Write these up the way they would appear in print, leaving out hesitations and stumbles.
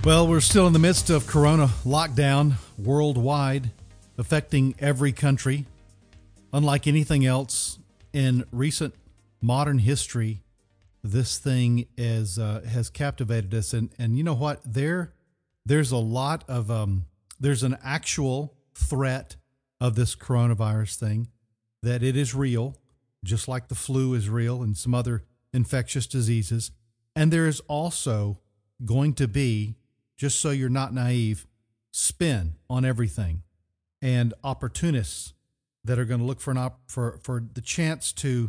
Well, we're still in the midst of Corona lockdown worldwide, affecting every country. Unlike anything else in recent modern history, this thing has captivated us. And you know what? There's a lot of there's an actual threat of this coronavirus thing, that it is real, just like the flu is real and some other infectious diseases. And there is also going to be, just so you're not naive, spin on everything, and opportunists that are going to look for the chance to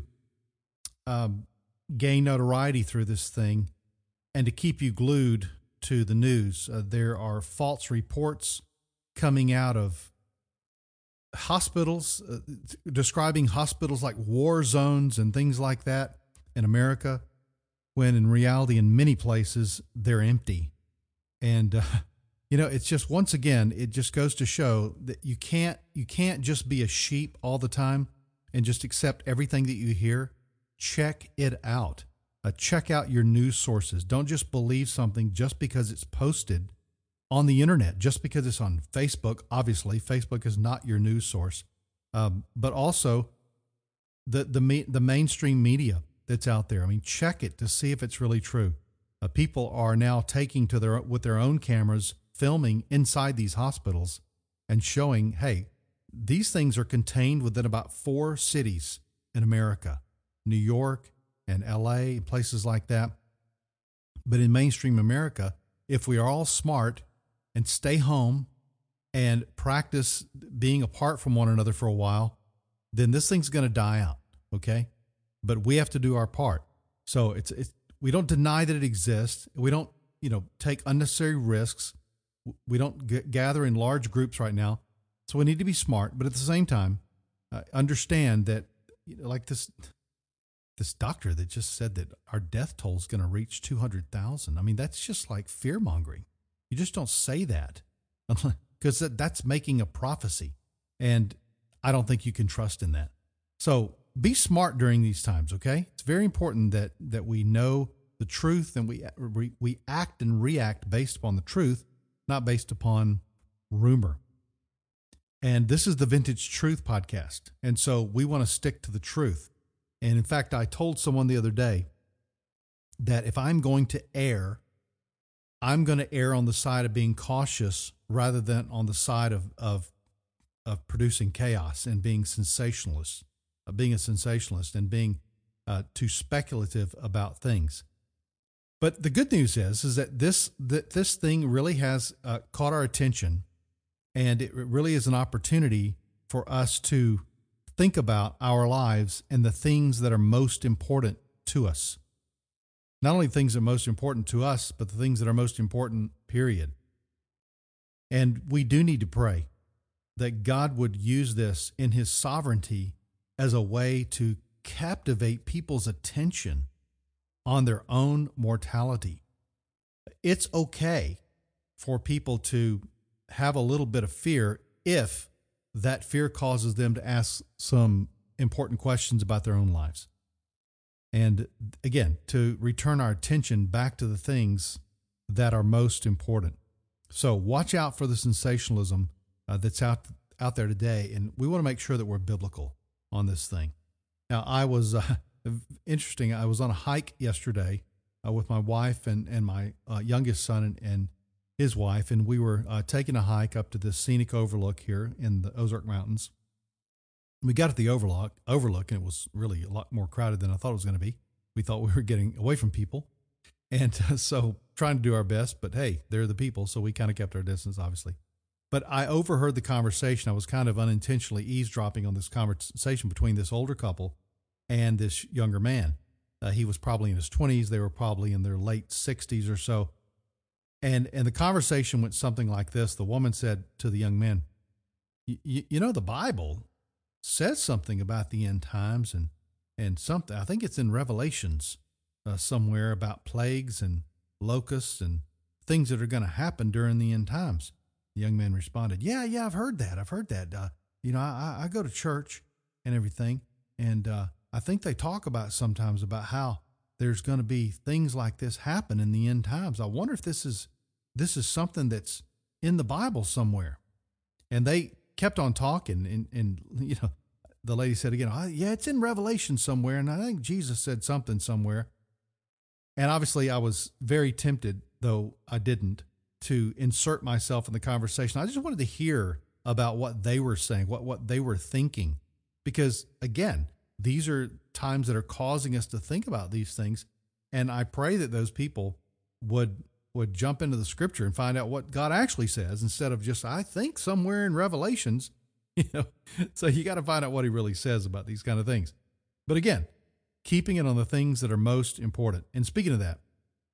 gain notoriety through this thing and to keep you glued to the news. There are false reports coming out of hospitals, describing hospitals like war zones and things like that in America, when in reality, in many places, they're empty. And, it's just, once again, it just goes to show that you can't just be a sheep all the time and just accept everything that you hear. Check it out. Check out your news sources. Don't just believe something just because it's posted on the internet, just because it's on Facebook. Obviously, Facebook is not your news source, but also the mainstream media that's out there. I mean, check it to see if it's really true. People are now taking with their own cameras, filming inside these hospitals and showing, hey, these things are contained within about 4 cities in America, New York and LA, places like that. But in mainstream America, if we are all smart and stay home and practice being apart from one another for a while, then this thing's going to die out. Okay. But we have to do our part. So we don't deny that it exists. We don't, take unnecessary risks. We don't gather in large groups right now. So we need to be smart, but at the same time, understand that, like this doctor that just said that our death toll is going to reach 200,000. I mean, that's just like fear mongering. You just don't say that because that's making a prophecy. And I don't think you can trust in that. So be smart during these times, okay? It's very important that we know the truth and we act and react based upon the truth, not based upon rumor. And this is the Vintage Truth Podcast. And so we want to stick to the truth. And in fact, I told someone the other day that if I'm going to err, I'm going to err on the side of being cautious rather than on the side of producing chaos and being sensationalist. Being a sensationalist and being too speculative about things. But the good news is that this thing really has caught our attention, and it really is an opportunity for us to think about our lives and the things that are most important to us. Not only things that are most important to us, but the things that are most important, period. And we do need to pray that God would use this in his sovereignty as a way to captivate people's attention on their own mortality. It's okay for people to have a little bit of fear if that fear causes them to ask some important questions about their own lives. And again, to return our attention back to the things that are most important. So watch out for the sensationalism that's out there today. And we want to make sure that we're biblical on this thing. Now, I was interesting. I was on a hike yesterday with my wife and my youngest son and his wife, and we were taking a hike up to this scenic overlook here in the Ozark Mountains. We got at the overlook, and it was really a lot more crowded than I thought it was going to be. We thought we were getting away from people, and so trying to do our best. But hey, they're the people, so we kind of kept our distance, obviously. But I overheard the conversation. I was kind of unintentionally eavesdropping on this conversation between this older couple and this younger man. He was probably in his 20s. They were probably in their late 60s or so. And the conversation went something like this. The woman said to the young man, you know, the Bible says something about the end times and something. I think it's in Revelations somewhere about plagues and locusts and things that are going to happen during the end times. The young man responded, yeah, I've heard that. I go to church and everything. And I think they talk about sometimes about how there's going to be things like this happen in the end times. I wonder if this is this is something that's in the Bible somewhere. And they kept on talking, and the lady said again, yeah, it's in Revelation somewhere, and I think Jesus said something somewhere. And obviously I was very tempted, though I didn't, to insert myself in the conversation. I just wanted to hear about what they were saying, what they were thinking. Because again, these are times that are causing us to think about these things. And I pray that those people would jump into the scripture and find out what God actually says, instead of just, I think somewhere in Revelations, so you got to find out what he really says about these kind of things. But again, keeping it on the things that are most important. And speaking of that,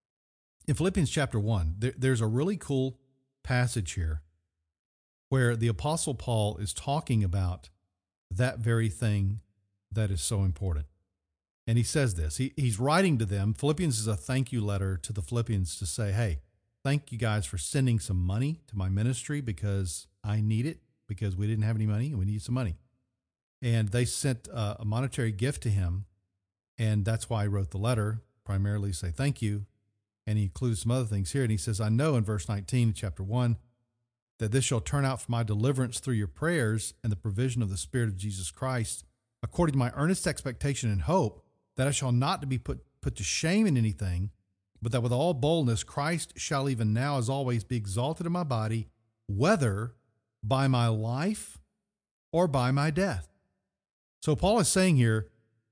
in Philippians chapter 1, there's a really cool passage here where the Apostle Paul is talking about that very thing that is so important. And he says this, he's writing to them. Philippians is a thank you letter to the Philippians to say, hey, thank you guys for sending some money to my ministry, because I need it, because we didn't have any money and we need some money. And they sent a monetary gift to him. And that's why I wrote the letter, primarily to say thank you. And he includes some other things here. And he says, I know in verse 19 of chapter 1, that this shall turn out for my deliverance through your prayers and the provision of the Spirit of Jesus Christ, according to my earnest expectation and hope, that I shall not be put to shame in anything, but that with all boldness Christ shall even now as always be exalted in my body, whether by my life or by my death. So Paul is saying here,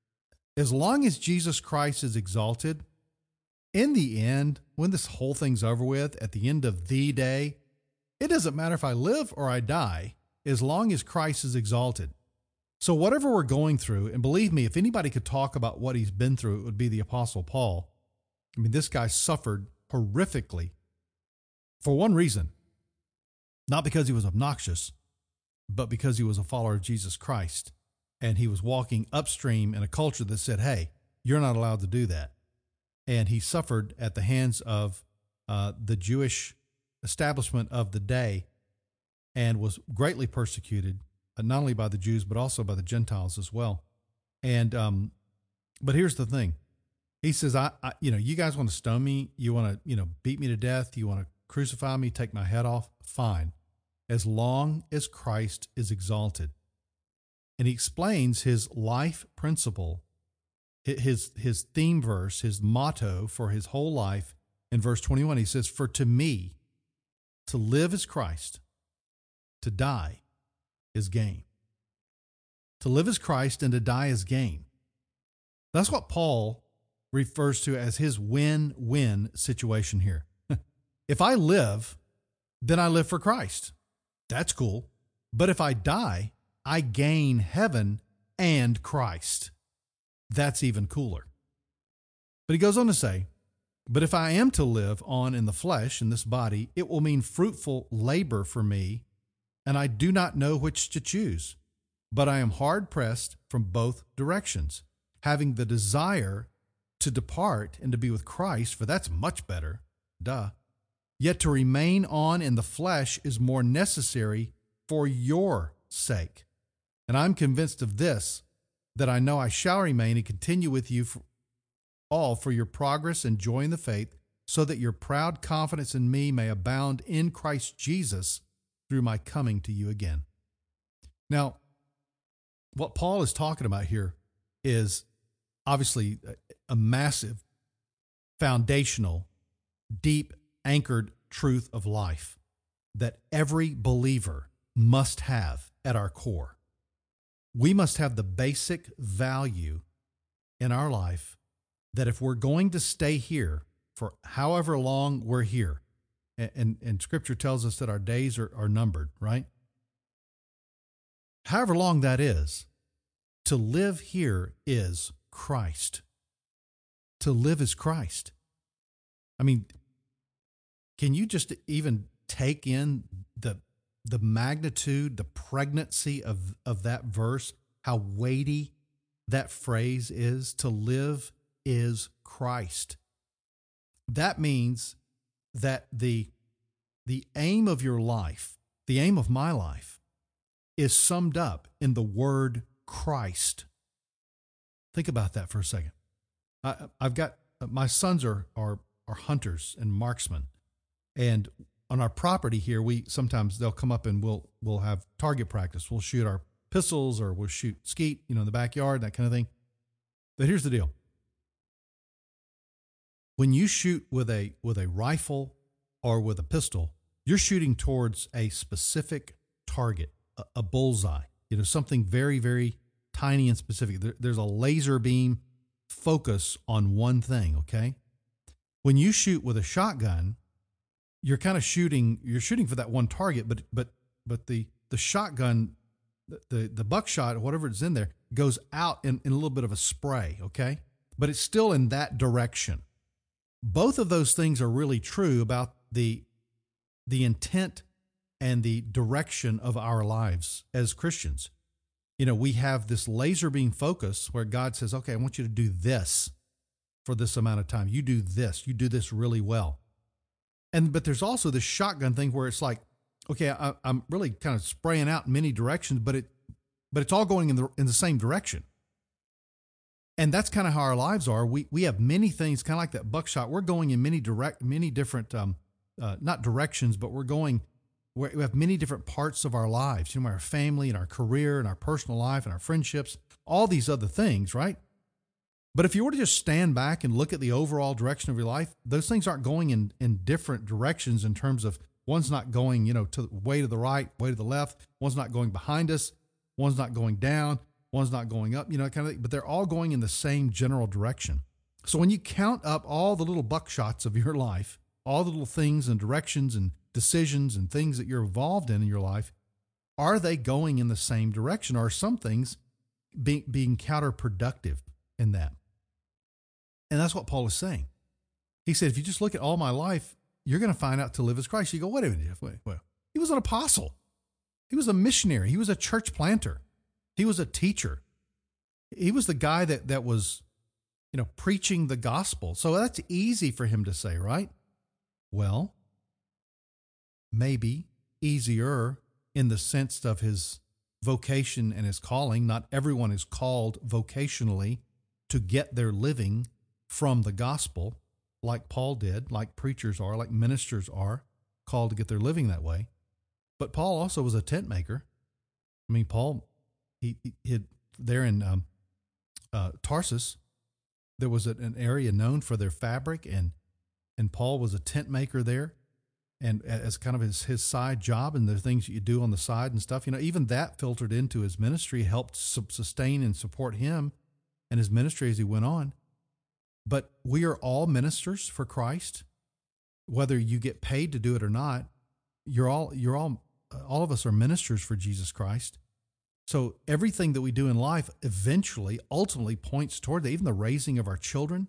as long as Jesus Christ is exalted, in the end, when this whole thing's over with, at the end of the day, it doesn't matter if I live or I die, as long as Christ is exalted. So whatever we're going through, and believe me, if anybody could talk about what he's been through, it would be the Apostle Paul. I mean, this guy suffered horrifically for one reason, not because he was obnoxious, but because he was a follower of Jesus Christ. And he was walking upstream in a culture that said, hey, you're not allowed to do that. And he suffered at the hands of the Jewish establishment of the day, and was greatly persecuted, not only by the Jews, but also by the Gentiles as well. And, but here's the thing. He says, you guys want to stone me? You want to, beat me to death? You want to crucify me, take my head off? Fine. As long as Christ is exalted. And he explains his life principle, his theme verse, his motto for his whole life. In verse 21, he says, for to me, to live is Christ, to die is gain. To live is Christ and to die is gain. That's what Paul refers to as his win-win situation here. If I live, then I live for Christ. That's cool. But if I die, I gain heaven and Christ. That's even cooler. But he goes on to say, but if I am to live on in the flesh, in this body, it will mean fruitful labor for me, and I do not know which to choose. But I am hard pressed from both directions, having the desire to depart and to be with Christ, for that's much better. Duh. Yet to remain on in the flesh is more necessary for your sake. And I'm convinced of this, that I know I shall remain and continue with you for your progress and joy in the faith, so that your proud confidence in me may abound in Christ Jesus through my coming to you again. Now, what Paul is talking about here is obviously a massive, foundational, deep, anchored truth of life that every believer must have at our core. We must have the basic value in our life that if we're going to stay here for however long we're here, and Scripture tells us that our days are numbered, right? However long that is, to live here is Christ. To live is Christ. I mean, can you just even take in the magnitude, the pregnancy of that verse, how weighty that phrase is? To live is Christ. That means that the aim of your life, the aim of my life, is summed up in the word Christ. Think about that for a second. I've got, my sons are hunters and marksmen. And on our property here, we sometimes they'll come up and we'll have target practice. We'll shoot our pistols or we'll shoot skeet, in the backyard, that kind of thing. But here's the deal. When you shoot with a rifle or with a pistol, you're shooting towards a specific target, a bullseye, something very, very tiny and specific. There's a laser beam focus on one thing, okay? When you shoot with a shotgun, you're kind of shooting for that one target, but the shotgun, the buckshot, or whatever is in there, goes out in a little bit of a spray, okay? But it's still in that direction. Both of those things are really true about the intent and the direction of our lives as Christians. We have this laser beam focus where God says, okay, I want you to do this for this amount of time. You do this really well. But there's also this shotgun thing where it's like, okay, I'm really kind of spraying out in many directions, but it's all going in the same direction. And that's kind of how our lives are. We have many things, kind of like that buckshot. We're going in many different, not directions, but we have many different parts of our lives, our family and our career and our personal life and our friendships, all these other things, right? But if you were to just stand back and look at the overall direction of your life, those things aren't going in different directions in terms of one's not going, way to the right, way to the left. One's not going behind us. One's not going down. One's not going up, kind of thing, but they're all going in the same general direction. So when you count up all the little buckshots of your life, all the little things and directions and decisions and things that you're involved in your life, are they going in the same direction? Or are some things being counterproductive in that? And that's what Paul is saying. He said, if you just look at all my life, you're going to find out to live as Christ. You go, wait a minute. Wait. He was an apostle. He was a missionary. He was a church planter. He was a teacher. He was the guy that was, preaching the gospel. So that's easy for him to say, right? Well, maybe easier in the sense of his vocation and his calling. Not everyone is called vocationally to get their living from the gospel like Paul did, like preachers are, like ministers are called to get their living that way. But Paul also was a tent maker. I mean, Paul, he there in Tarsus, there was an area known for their fabric, and Paul was a tent maker there, and as kind of his side job and the things that you do on the side and stuff, even that filtered into his ministry, helped sustain and support him and his ministry as he went on. But we are all ministers for Christ, whether you get paid to do it or not. All of us are ministers for Jesus Christ. So everything that we do in life ultimately points toward that. Even the raising of our children,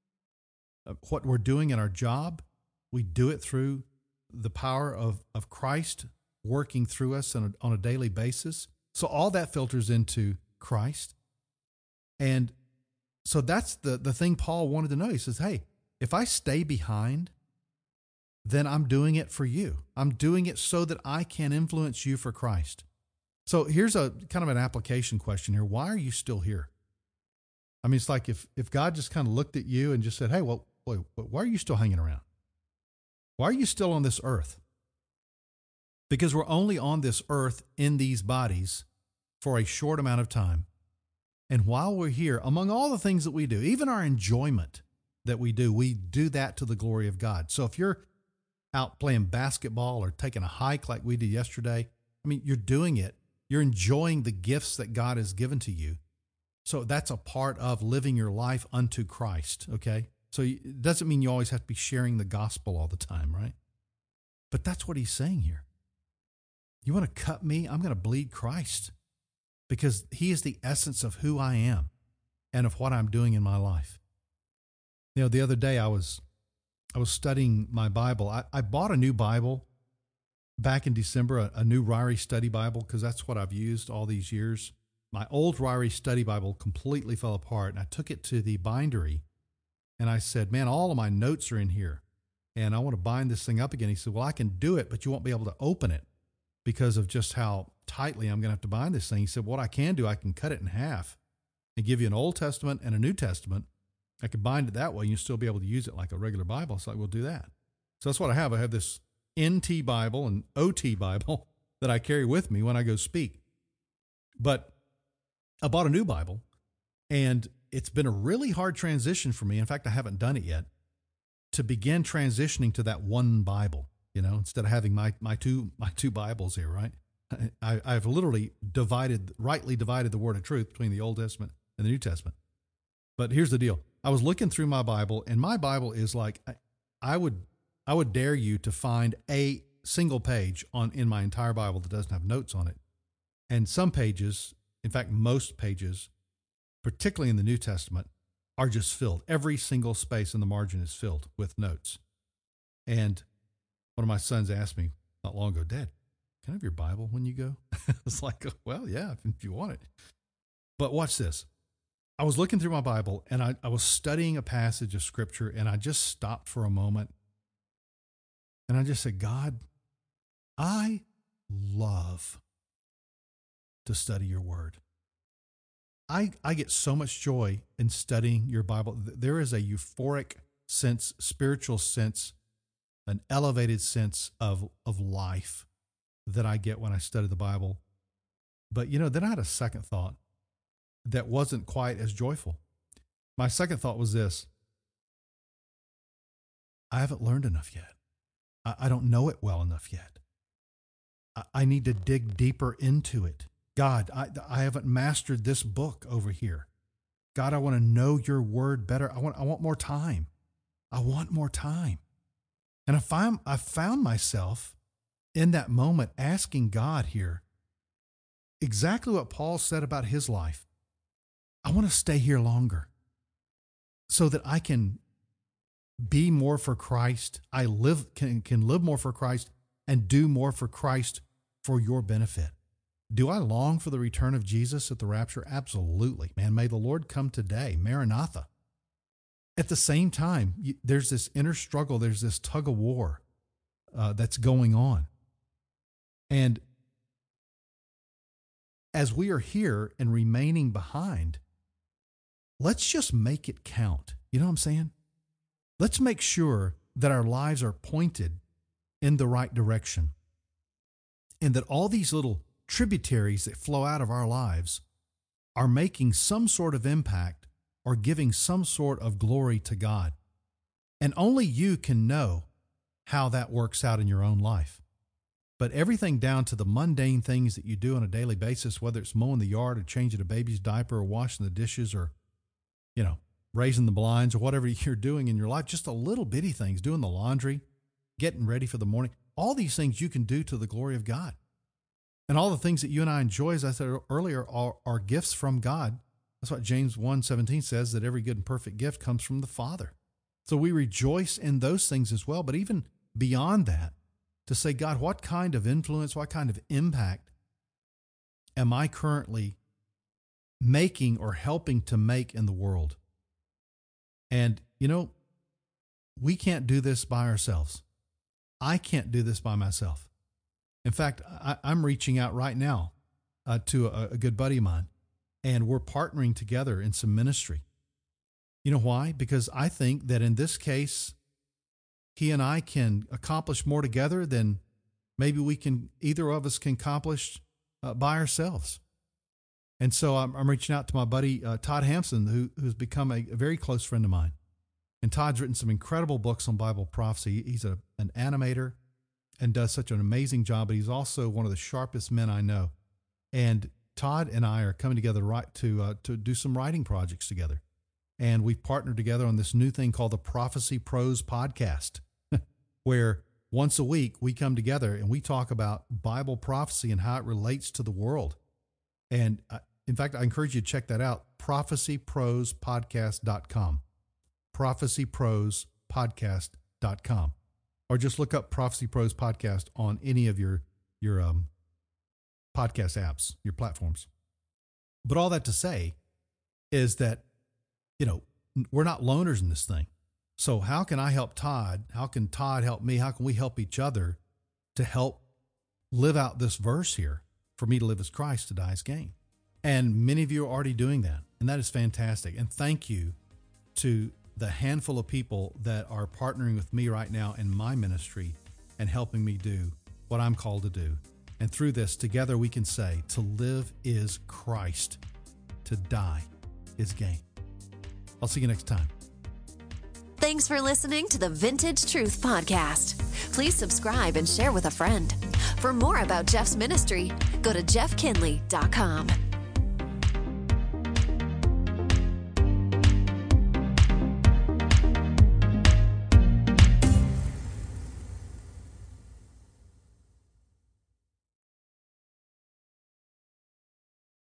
what we're doing in our job, we do it through the power of Christ working through us on a daily basis. So all that filters into Christ. And so that's the thing Paul wanted to know. He says, hey, if I stay behind, then I'm doing it for you. I'm doing it so that I can influence you for Christ. So here's a kind of an application question here. Why are you still here? I mean, it's like if God just kind of looked at you and just said, hey, well, why are you still hanging around? Why are you still on this earth? Because we're only on this earth in these bodies for a short amount of time. And while we're here, among all the things that we do, even our enjoyment that we do that to the glory of God. So if you're out playing basketball or taking a hike like we did yesterday, I mean, you're doing it. You're enjoying the gifts that God has given to you. So that's a part of living your life unto Christ, okay? So it doesn't mean you always have to be sharing the gospel all the time, right? But that's what he's saying here. You want to cut me? I'm going to bleed Christ, because he is the essence of who I am and of what I'm doing in my life. The other day I was studying my Bible. I bought a new Bible back in December, a new Ryrie Study Bible, because that's what I've used all these years. My old Ryrie Study Bible completely fell apart, and I took it to the bindery, and I said, man, all of my notes are in here, and I want to bind this thing up again. He said, well, I can do it, but you won't be able to open it because of just how tightly I'm going to have to bind this thing. He said, what I can do, I can cut it in half and give you an Old Testament and a New Testament. I could bind it that way. You'll still be able to use it like a regular Bible. So we'll do that. So that's what I have. I have this NT Bible and OT Bible that I carry with me when I go speak. But I bought a new Bible, and it's been a really hard transition for me. In fact, I haven't done it yet, to begin transitioning to that one Bible, instead of having my two Bibles here, right? I've literally rightly divided the word of truth between the Old Testament and the New Testament. But here's the deal. I was looking through my Bible, and my Bible is like, I would dare you to find a single page in my entire Bible that doesn't have notes on it. And some pages, in fact, most pages, particularly in the New Testament, are just filled. Every single space in the margin is filled with notes. And one of my sons asked me not long ago, Dad, can I have your Bible when you go? It's like, well, yeah, if you want it. But watch this. I was looking through my Bible, and I was studying a passage of Scripture, and I just stopped for a moment. And I just said, God, I love to study your word. I get so much joy in studying your Bible. There is a euphoric sense, spiritual sense, an elevated sense of life that I get when I study the Bible. But, then I had a second thought that wasn't quite as joyful. My second thought was this: I haven't learned enough yet. I don't know it well enough yet. I need to dig deeper into it. God, I haven't mastered this book over here. God, I want to know your word better. I want more time. I want more time. And I found myself in that moment asking God here exactly what Paul said about his life. I want to stay here longer so that I can be more for Christ. I can live more for Christ and do more for Christ for your benefit. Do I long for the return of Jesus at the rapture? Absolutely, man. May the Lord come today. Maranatha. At the same time, there's this inner struggle. There's this tug of war that's going on. And as we are here and remaining behind, let's just make it count. You know what I'm saying? Let's make sure that our lives are pointed in the right direction, and that all these little tributaries that flow out of our lives are making some sort of impact or giving some sort of glory to God. And only you can know how that works out in your own life. But everything down to the mundane things that you do on a daily basis, whether it's mowing the yard or changing a baby's diaper or washing the dishes or, raising the blinds or whatever you're doing in your life, just the little bitty things, doing the laundry, getting ready for the morning, all these things you can do to the glory of God. And all the things that you and I enjoy, as I said earlier, are gifts from God. That's what James 1:17 says, that every good and perfect gift comes from the Father. So we rejoice in those things as well. But even beyond that, to say, God, what kind of influence, what kind of impact am I currently making or helping to make in the world? And, we can't do this by ourselves. I can't do this by myself. In fact, I'm reaching out right now to a good buddy of mine, and we're partnering together in some ministry. You know why? Because I think that in this case, he and I can accomplish more together than maybe either of us can accomplish by ourselves. And so I'm reaching out to my buddy, Todd Hampson, who's become a very close friend of mine. And Todd's written some incredible books on Bible prophecy. He's an animator and does such an amazing job, but he's also one of the sharpest men I know. And Todd and I are coming together to do some writing projects together. And we've partnered together on this new thing called the Prophecy Pros Podcast, where once a week we come together and we talk about Bible prophecy and how it relates to the world. And in fact, I encourage you to check that out, prophecyprospodcast.com, prophecyprospodcast.com, or just look up Prophecy Pros Podcast on any of your podcast apps, your platforms. But all that to say is that, we're not loners in this thing. So how can I help Todd? How can Todd help me? How can we help each other to help live out this verse here? For me to live as Christ, to die as gain. And many of you are already doing that. And that is fantastic. And thank you to the handful of people that are partnering with me right now in my ministry and helping me do what I'm called to do. And through this, together we can say, to live is Christ, to die is gain. I'll see you next time. Thanks for listening to the Vintage Truth Podcast. Please subscribe and share with a friend. For more about Jeff's ministry, go to jeffkinley.com.